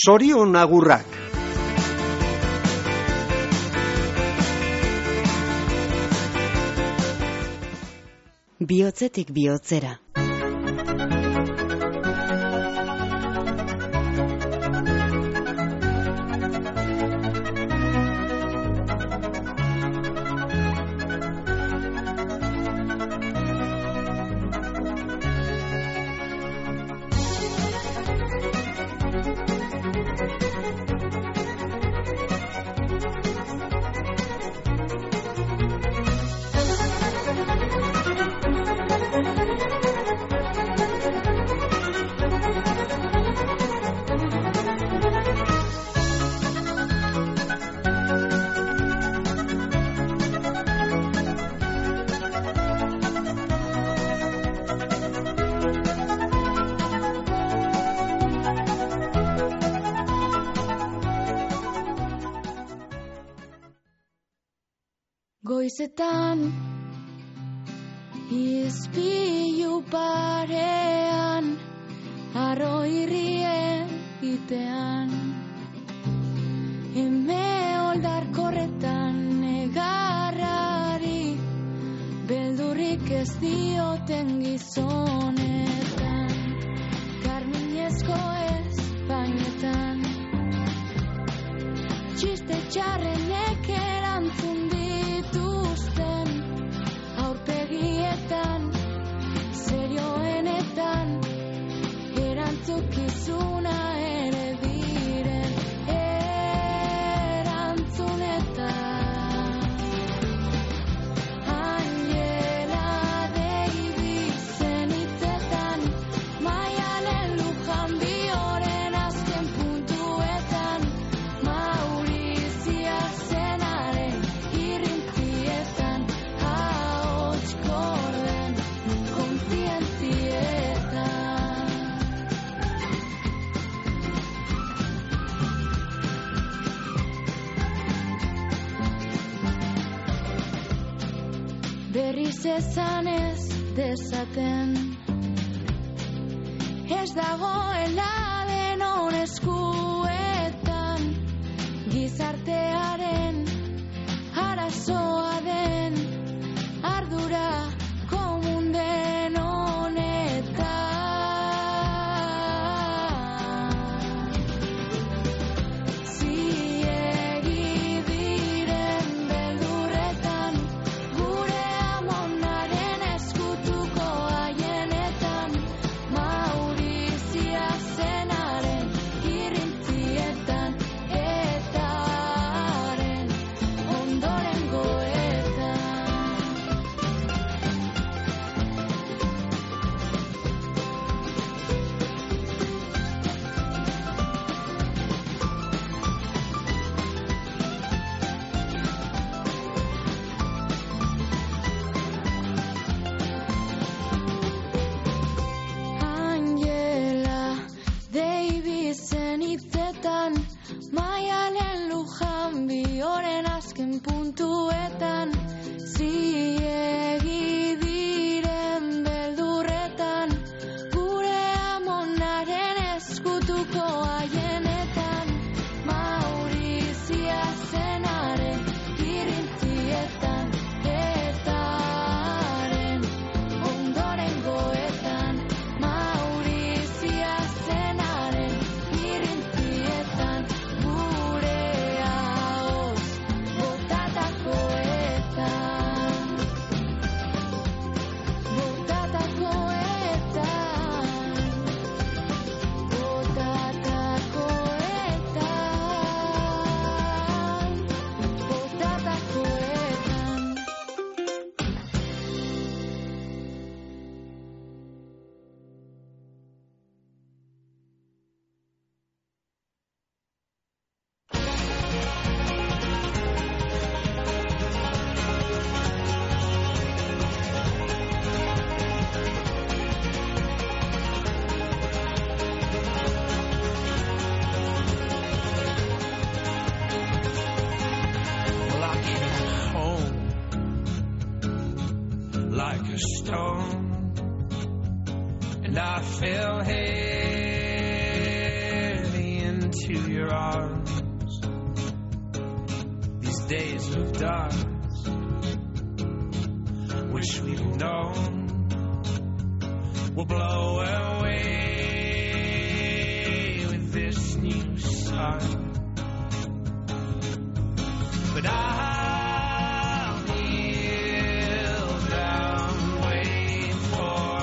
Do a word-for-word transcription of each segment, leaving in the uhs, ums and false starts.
Zorion agurrak. Bihotzetik bihotzera. Goizetan izpilu parean arro irrie itean eme oldarkorretan negarrari beldurrik ez dioten gizonetan karminezko espainetan txiste txarrenek erantzun dituzten aurpegietan serioenetan erantzukizuna ere diren erantzunetan Angela Davisen hitzetan Maialen Lujan bioren azken puntuetan Maurizia zenaren irrintzietan ahots korden kontzientzietan berriz esan ez dezaten ez dagoela denon eskuetan gizartearen arazoa den ardura komun den honetan ziegi diren beldurretan gure amonaren eskutuko haienetan Maurizia zenaren irrintzietan eta haren ondorengoetan Angela Davisen hitzetan Maialen Lujan bioren azken puntuetan ziegi diren beldurretan gure amonaren eskutuko haienetan Maurizia zenaren irrintzietan eta haren ondorengoetan Maurizia zenaren irrintzietan gure ahoz botatakoetan like a stone, and I fell heavy into into your arms. These days of dark, wish we'd known, will blow away with this new sun. But I'll kneel down, wait for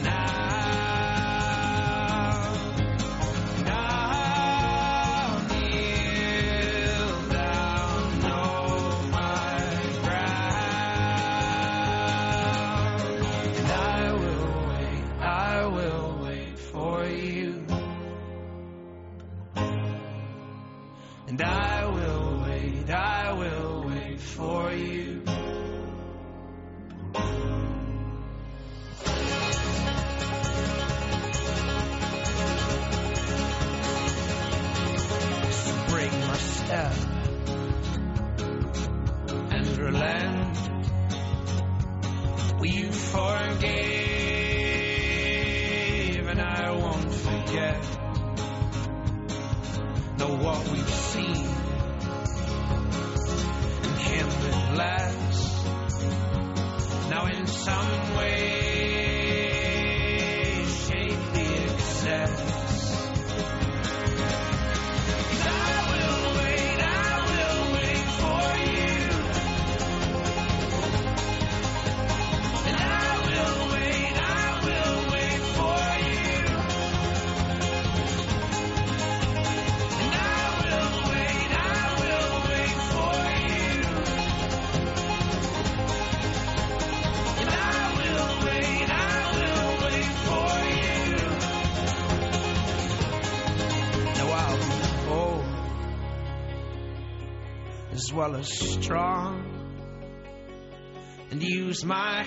now. And I'll kneel down, know my ground. And I will wait, I will wait for you. And I will wait, I will wait for you. So break my step and relent. Will you forgive and I won't forget. Know what we've seen and can't live less. Now in some way shape the excess. 'Cause I will wait, I will wait for you. And I will wait, I will wait for you. And I will wait, I will wait for you. And I will wait, I will wait for you. Now I'll be bold as well as strong and use my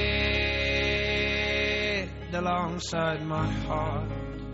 head alongside my heart.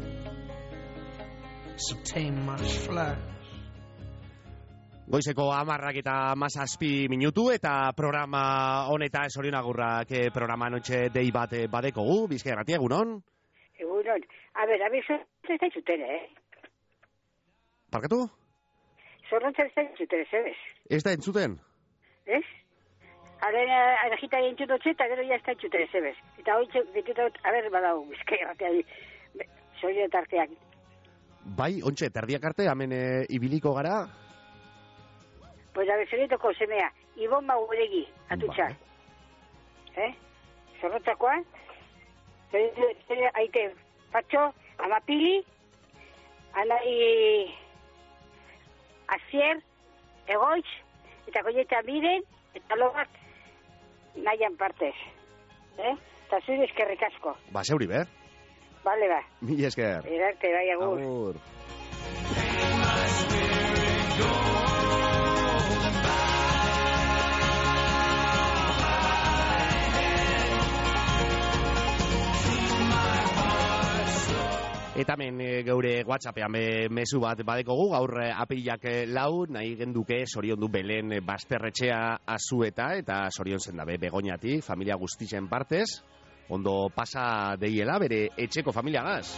So tame my flesh. Goizeko amarrak eta mazazpi minutu eta programa honeta esorionagurrak eh, programa noche dei bat eh, badekogu, Bizkaia Irratia, egunon? Egunon. A ver, a ver, zorrontza ez da entzutera, eh? Parkatu? Zorrontza ez da entzutera, zebez? Ez da entzuten? Ez? Haren argitari entzutotze eta gero ya ez da entzutera, zebez? Eta hori ditutot, a ver, badau, Bizkaia Irratia, zorio tarteak. Bai, ontxe, terdiak arte, hemen eh, ibiliko gara? Pues a ver, zorietoko semea, Ibon Mauregi, atutxa. Eh? Zorrotzakoa, zorietoko aite, Patxo, Amapili, Anai Asier, Egoitz, eta Goieta Miren, eta logak nahian partez. Eh? Eta zuri eskerrik asko. Ba, zeuri, ber? Vale, ba. Mi esker. Erarte, bai, agur. Agur. Eta hemen e, geure WhatsAppean me, mezu bat badekogu, gaur e, apilak e, lau, nahi genduke sorion du Belen e, Basterretxea azueta, eta sorion zen dabe Begoñatik, familia guztizen partez, ondo pasa deiela bere etxeko familiagaz.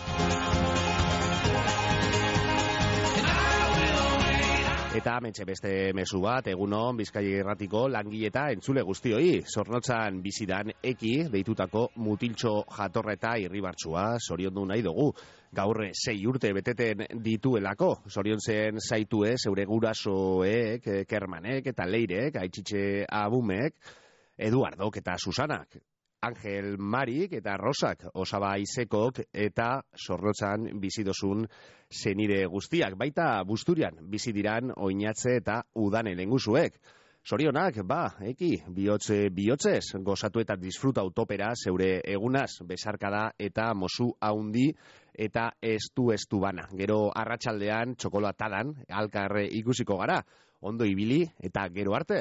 Eta mentxe beste mezu bat, egunon Bizkaia Irratiko langileta entzule guztioi, Zornotzan bizidan eki deitutako mutiltxo jatorreta irribartsua zoriondu nahi dugu. Gaur sei urte beteten dituelako, zoriontzen zaitue zeure gurasoek, Kermanek eta Leirek, Aitxitxe Abumek, Eduardok eta Susanak, Angel Marik eta Rosak, Osaba Izekok eta Zornotzan bizidozun zenide guztiak, baita Busturian bizidiran Oinatze eta Udane lenguzuek. Sorionak, ba, eki, bihotze bihotzez, gozatu eta disfruta utopera zeure egunaz, besarkada eta mozu haundi eta estu estu bana. Gero arratsaldean txokolatadan, alkarre ikusiko gara, ondo ibili eta gero arte.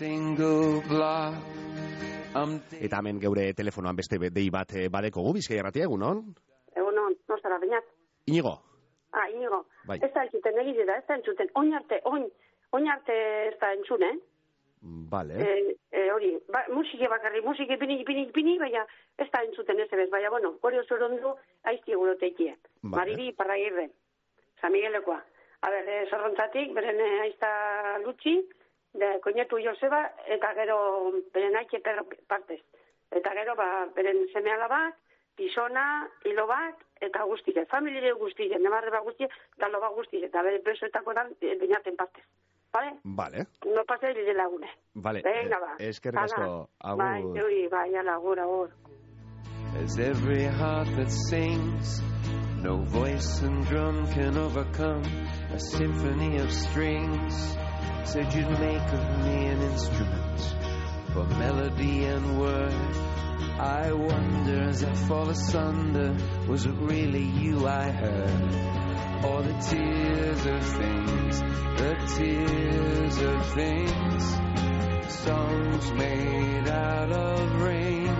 Eta hemen geure telefonoan beste dei bat badekogu, Bizkaia Irratia, egunon? Egunon, nostara, bainat. Inigo. Ah, Inigo. Bai. Ez da entzuten, egiz da, ez da entzuten. Oin arte, oin, oin arte ez da entzun, eh? Vale. Eh, eh, hori, ba, musike bakarri, musike pini, pini, pini, baina ez da entzuten ez ebez, baina, bueno, hori oso erondu, aizti egurotekie. Vale. Maribi, Parragirre, San Miguelekoa. A ber, eh, zorrontzatik, beren eh, aizta Lutxi, de koinetu Joseba, eta gero beren aitxe Pedro partez. Eta gero, ba, beren seme alabak, Pisona, Ilobak, eta guztire, familire guztire, nemarre bat guztire, eta loba guztire, eta bere besoetako dan, binaten partez. Vale? Vale. No pasei bide lagune. Vale. Venga, ba. Eskerrik asko, agur. Bai, euri, bai, ala, agur, agur. As every heart that sings, no voice and drum can overcome a symphony of strings. Said you'd make of me an instrument for melody and word. I wonder as I fall asunder, was it really you I heard? Or the tears of things, the tears of things, songs made out of rain.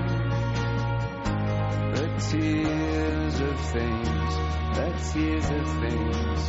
The tears of things, the tears of things.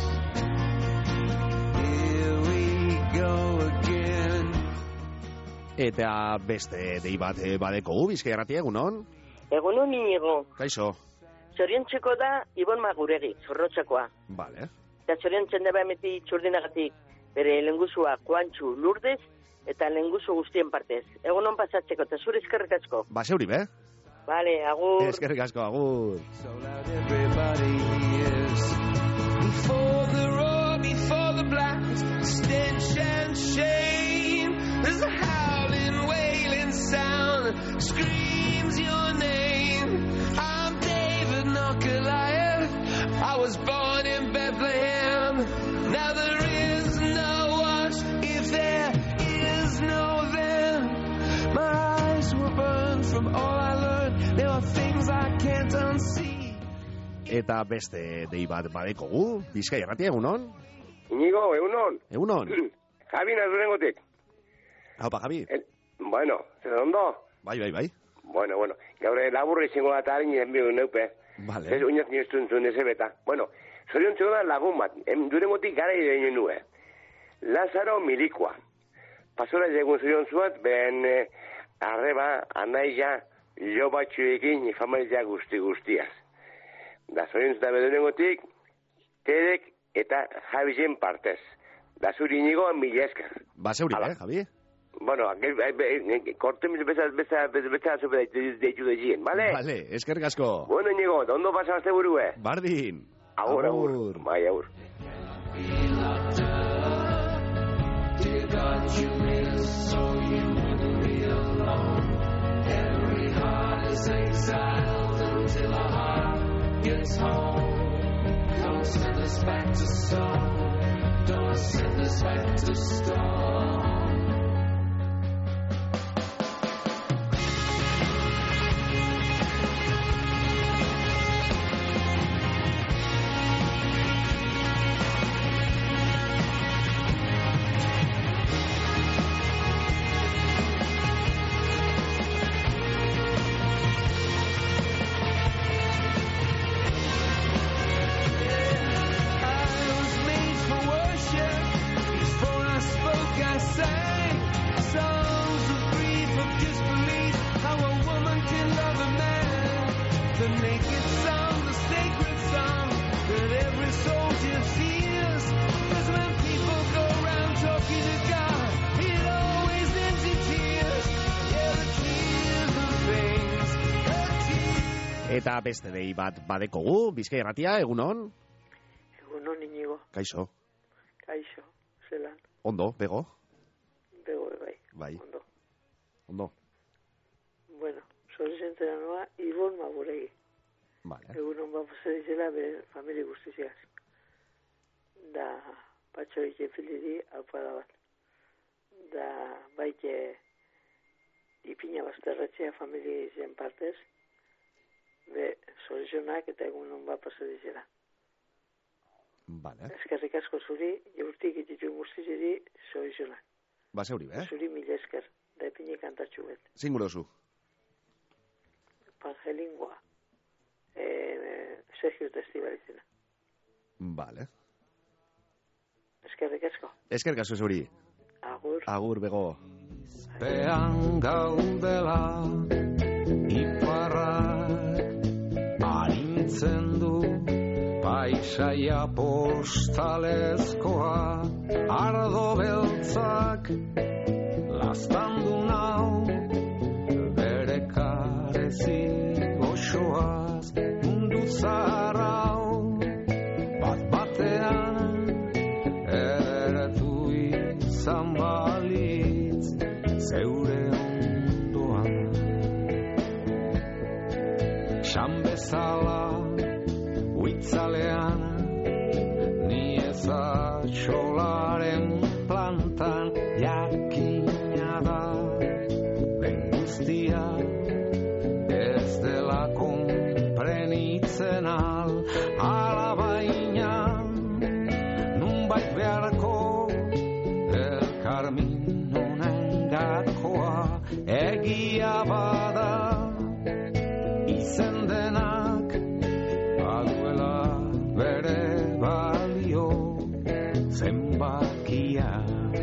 Here we go again. Eta beste dei bat eh, badeko gu, Bizkaia Irratia, egunon? Egunon Inigo, Kaixo. zoriontzeko da Ibon Maguregi, zorrotzakoa. Vale. Eta zoriontzen da emeti txurdinagatik bere lenguzua Kuantxu Lurdez eta lenguzu guztien partez. Egunon pasatzeko eta zure eskerrik asko. Ba, zeuri, be? Vale, agur. Eskerrik asko, agur. So loud everybody hears. Before the roar, before the blast, stench and shame. There's a howling, wailing sound, screams your name. I'm David, not Goliath. I was born in Bethlehem. Now there is no us if there is no them. My eyes were burned from all I learned. There are things I can't unsee. Eta beste dei bat badeko gu, Bizkaia Irratia, egunon? Inigo, egunon. Egunon. Javi nazurengotik. Haupa, Javi. El, bueno, zer ondo? Bai, bai, bai. Bueno, bueno, gaur laburra izango da eta harin enbio neupe. Vale. Ez oinaz niztuntzun ez ebeta. Bueno, zorion txego da lagun bat, durengotik gara irein nue. Lazaro Milikoa. Pasora jegun zorion zuat, ben eh, arreba, anaia, jo batxuekin, familia guzti guztiaz. Da zorion zuta bedurengotik, Terek eta Javien partez. Da zuri inigo mila esker. Ba, zeuri, Hala. eh, Javi? Bueno, korten bezaz bezaz bezaz deitu dezien, ¿vale? Vale, eskerrik asko. Bueno, Inigo, ¿dónde vas a este burue? Bardin. Agur, agur. Bai, agur. Dear God, you made us so you wouldn't be alone. Every heart is exiled until our heart gets home. Don't send us back to stone. Don't send us back to stone. Eta beste dei bat badeko gu, Bizkaia Irratia, egunon? Egunon Inigo, Kaixo. kaixo, zelan, Ondo, bego? bego bai, Bai. ondo. Ondo. Bueno, zoriontzera noa Ibon Maguregi. Vale. Egunon bat pasadizela bere familia guztiziaz. Da, patxo ike filiri alpada bat. Da, baite ipina bazterretxea familia izen partez. Be, soluzionak eta egunon bat pasadizela. Vale. Eskerrik asko zuri, jaurtik ititu guztiziri soluzionak. Ba, zeuri, be? Zuri mila esker, da ipini kantatxu bet. Zingurozu. Pangelingua, eh, Sergio Testibalizena. Vale. Eskerrik asko. Eskerrik asko zeuri. Agur. Agur, bego. Pean gaudela iparrak arintzen du bai paisaia postalezkoa, ardo beltzak laztandu nau, bere karezi goxoaz mundu zarau, bat batean ederetu izan balitz zeure ondoan. San bezala huitzalean, ni ezatxolaren plantan jakina da, den guztia ez dela konprenitzen al, alabaina nunbait beharko elkarmin honen gakoa, egia bada izen denak baduela bere balio zenbakia.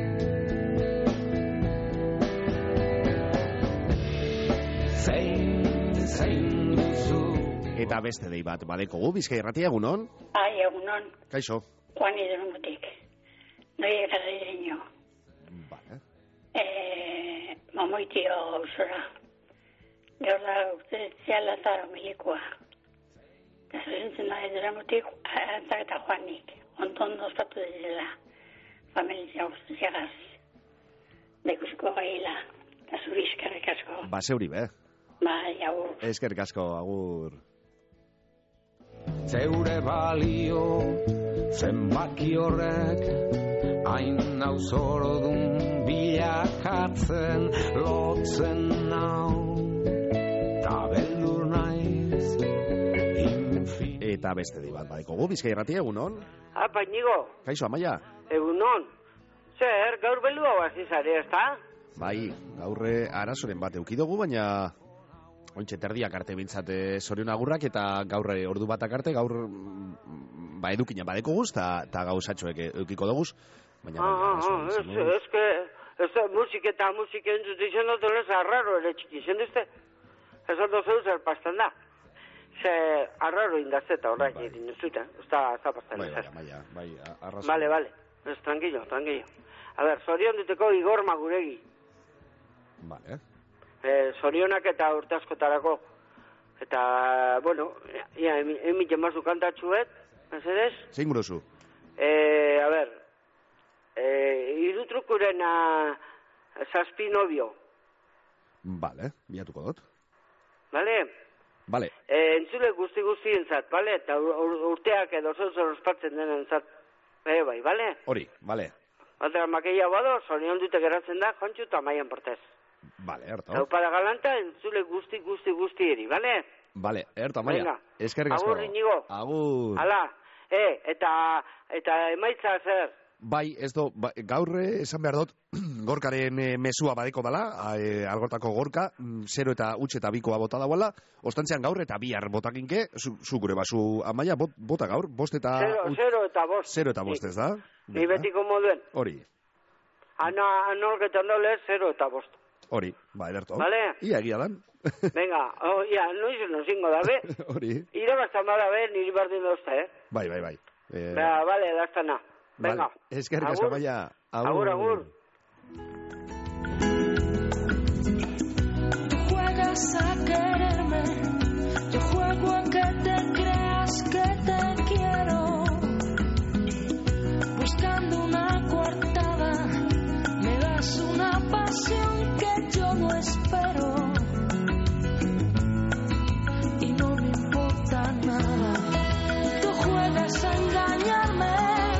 Zein, zein duzu. Eta beste dei bat badekogu, Bizkai Irratia, egunon? Ai, egunon, Kaixo. Juan Idronutik. Noi egarriño. Vale. Eh, mamoitio usora. Gaur da urte ziala zara milikoa. Eta zorintzen da Idronutik, antzak eta Juanik. Ontondo ospatu dela. Familia guztiagaz. Dekusiko gaila. Eta zuri eskerrik asko. Ba, zeuri, be. Bai, agur. Eskerrik asko, agur. Zeure balio zenbaki horrek hain nauzordun bilakatzen lotzen nau, ta beldur naiz infin. Eta beste dei bat badekogu, Bizkai Irratia, egunon? Apa, Inigo, Kaixo, Amaia? egunon. Zer, gaur beldua guazizare, ezta? Bai, gaurre arazoren bat eukidugu, baina ointxe terdiak arte bintzate zorion agurrak, eta gaur ordu batak arte, gaur mm, ba edukina badeko guz, eta gauzatxoek eukiko doguz, baina... Ah, ah, ah, ez, ez que, ez musik eta musik entzut izan dut, ez arraro ere txiki, izan duzte? Ez ondo zeu zer pastan da. Ze arraro indazeta horrak Bai. egin zuten, ez da, ez da pastan Bai, ez. bai, Amaia, bai, arrazo. Vale, vale, ez tranquilo, tranquilo. A ber, zorion duteko Igor Maguregi. Vale, Eh, zorionak eta urte askotarako. Eta, bueno, ia, emiten bazu kantatxuet, mesedez? zein gurozu? Eh, a ber, eh, irutrukuren zazpi nobio, Vale, bilatuko dut. bale? Vale, Eh, entzule guzti guztientzat, bale? Eta ur- ur- urteak edo zeu ospatzen denentzat, eh, bai, bale? hori, vale, Batera makeia bado, zorion dute geratzen da, jontxu eta maian partez. vale, erto. Hau para galanta, entzule guzti guzti guzti eri, bale? Vale, erto, Amaia. Venga. Eskerrik asko. Agur, Inigo. Agur. Hala, eh, eta, eta emaitza zer? Bai, ez do, ba, gaur eh, esan behar dut, gorkaren eh, mesua badeko dala, eh, algortako gorka, mm, zero eta utxe eta bikoa bota dauala, ostantzean gaur eta bihar botakinke, zu, zu gure basu, Amaia, bot, bota gaur, bost eta... Zero, ut- zero eta bost. zero eta bost, ez da? Ni betiko moduen. Hori, Ana, anorketan dole, zero eta bost. hori, ba, ederto. Vale. Ia egia dan. Venga, oh, ia, noiz no zingo dabe. Hori, Irabaztan badabe, niri bardin dozta, eh? bai, bai, bai. Eh, Bea, bale, daztana. Venga. vale. Eskerrik asko, Agur. Amaia. Agur, agur. Tú juegas a quererme, yo juego a que te creas que te quiero. Buscando una coartada, me das una pasión que yo no espero. Y no me importa nada, tú juegas a engañarme.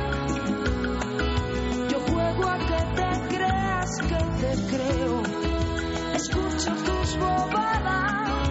Yo juego a que te creas que te creo. Escucho tus bobadas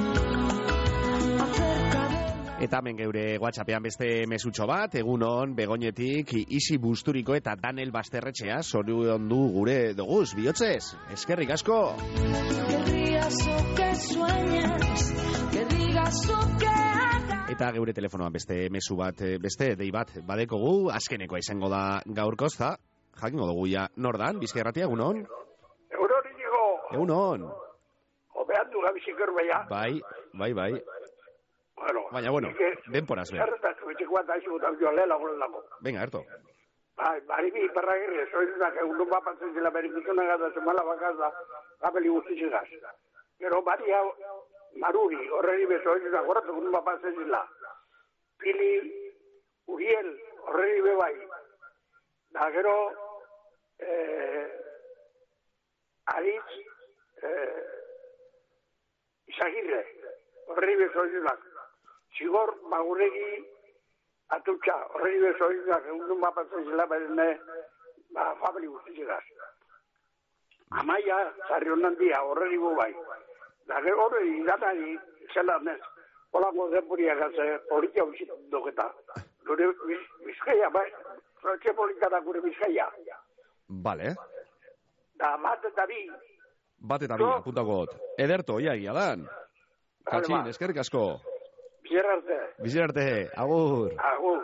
acerca de... Eta hemen geure WhatsAppean beste mesutxo bat, egunon, Begoñetik, Isi Busturiko eta Daniel Basterretxea, zorion du gure doguz, bihotzez, eskerrik asko! Que rías o que sueñes, que digas o que hagas. Eta geure telefonoan beste mesu bat, eh, beste dei bat badekogu, azkenekoa izango da gaurkozta, jakingo dugu ja nordan, Bizkai Irratia, egunon? Egunon, Inigo, Egunon! hobean du gabizik erbaia. Bai, bai, bai. Bueno, Baina, bueno, nik, denporaz, be. Zerretatu betiko milikoa eta izu eta joan lehela golen dago. Venga, Erto. Bai, baribi iparragirre, soizunak egun nun bapatzen zela berikizuna gata zemala bakazda, gabeli guztizigaz. Gero bari hau, maruri, horreri bezo, soizunak goratu egun nun bapatzen zela. Pili, Uriel, horreri bebai. Da gero, eh, Aritz, eh, Izagirre, horreri bezo, soizunak. Zigor, maguregi, atutxa, horreri bezo, soizunak, egun nun bapatzen zela berene, ba, famili guztizigaz. Amaia, zarri honan dia, horreri bebai. Da gero horreri idanari, zela nez, holango denburiak gaze, politia bizitzen duketa. Gure Bizkaia, bai, Frantxe politikara gure Bizkaia. Vale. Da bat eta bi. Bat eta bi, apuntako got. Ederto, ia egia dan. Patxin, eskerrik asko. Bizer arte. Bizer arte, agur. Agur.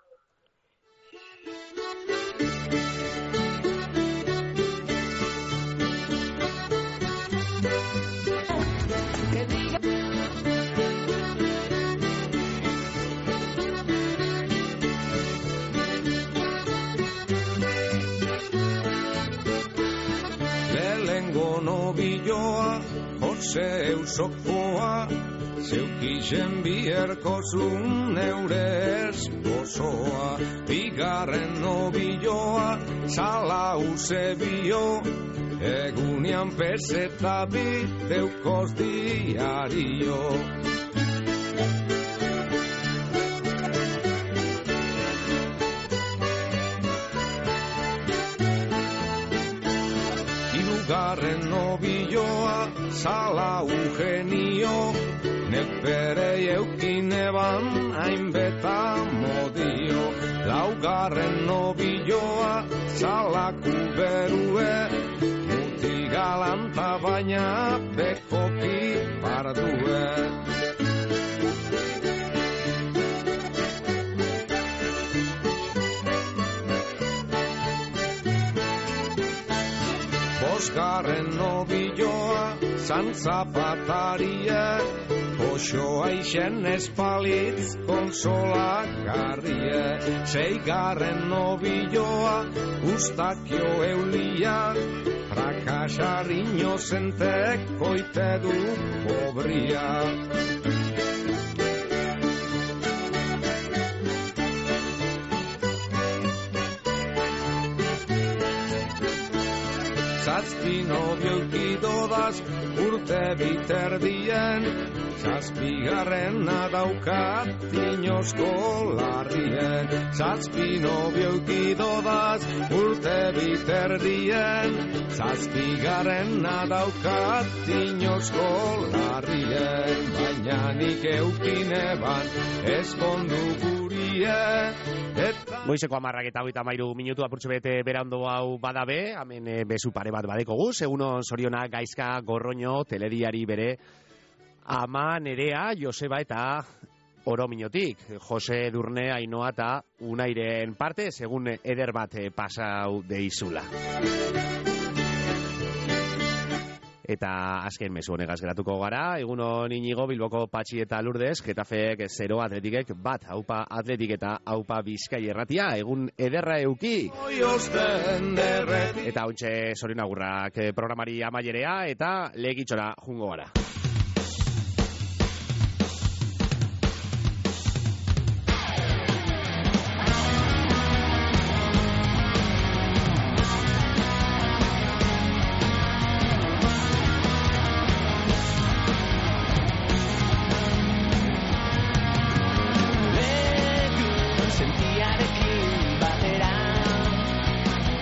Nobilloa, Jose Eusokoa, zeukixen bierko zun neure esposoa. Bigarren nobilloa, Sala Eusebio, egunean peseta biteukoz diario. Garren nobilloa, Sala Eugenio, neperei eukin eban hainbeta modio. Laugarren nobilloa, Sala Kuberue, muti galanta baina bekoki pardue. Bosgarren nobilloa, San Zapataria, Oxoa ixen espalitz konsola garrie. Seigarren nobilloa, Ustakio Eulia, Frakasar inozentek koite du pobria. Zazpi nobio eukidodaz urte biterdien, zazpigarrena daukat inozko larrien. Zazpi nobio eukidodaz urte biterdien, zazpigarrena daukat inozko larrien. Baina nik eukineban ezkondu gurie, Goizeko amarrak eta hogeita hamairu minutu apurtxo bete berando hau badabe, hemen e, bezu pare bat badeko guz, egunon Soriona Gaizka Gorroño, telediari bere ama Nerea, Joseba eta Orominotik, Jose Durne, Ainoa eta Unairen parte, segun eder bat pasau deizula. Eta azken mezu honegaz geratuko gara, egunon Inigo, Bilboko Patxi eta Lourdes, Getafek zero, Atletikek bat, Aupa Atletik eta Aupa Bizkai Erratia, egun ederra euki. Eta hauntxe Sorion Agurrak programari amaierea eta legitxora jungo gara.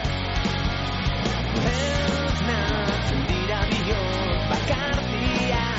Dira bihot bakartia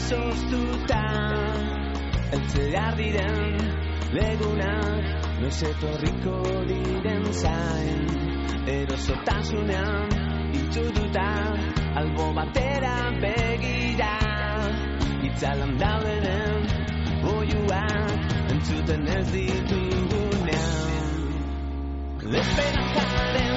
izoztuta eltzear diren legunak noiz etorriko diren zain erosotasunean itxututa albo batera begira itzalan daudenen oiuak entzuten ez ditugunean esperantzaren